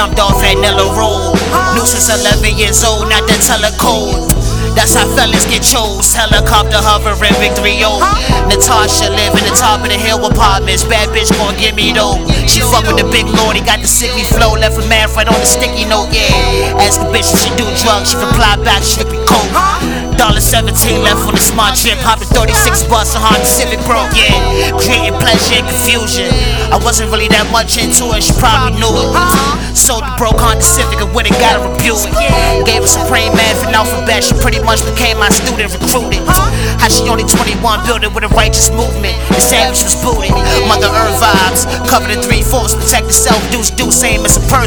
jumped off at Nella Road. Knew since 11 years old, not to tell her code. That's how fellas get chose. Helicopter hovering, Victory O. Natasha live in the top of the hill apartments. Bad bitch gon' give me though. She fuck with the big lord, he got the sickly flow. Left a man right on the sticky note, yeah. Ask the bitch if she do drugs, she reply back, she be cold. $17 left on the smart trip, hopping 36 bus, a Honda Civic broke, yeah. Creating pleasure and confusion. I wasn't really that much into it, she probably knew it. Sold the broke Honda Civic and went and got a review it. Gave her Supreme Man for alphabet, she pretty much became my student recruited. How she only 21, building with a righteous movement. The savage was booted. Mother Earth vibes, covered in 3/4, protect yourself, deuce, same as a person.